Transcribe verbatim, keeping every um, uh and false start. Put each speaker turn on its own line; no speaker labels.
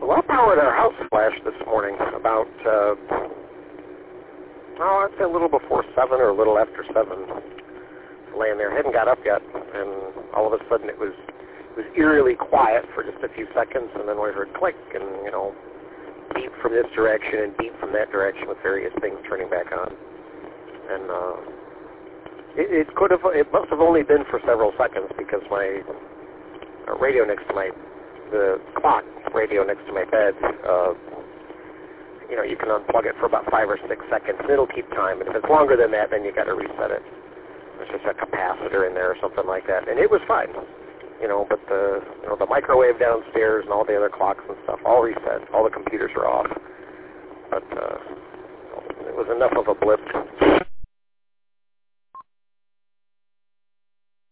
well power at our house flashed this morning about, uh, oh, I'd say a little before seven or a little after seven. Laying there, hadn't got up yet, and all of a sudden it was it was eerily quiet for just a few seconds, and then we heard click and, you know, beep from this direction and beep from that direction with various things turning back on. And uh, it, it could have, it must have only been for several seconds because my uh, radio next to my, the clock radio next to my bed, uh, you know, you can unplug it for about five or six seconds, and it'll keep time. And if it's longer than that, then you got to reset it. There's just a capacitor in there or something like that, and it was fine, you know. But the you know the microwave downstairs and all the other clocks and stuff all reset. All the computers are off, but uh, it was enough of a blip to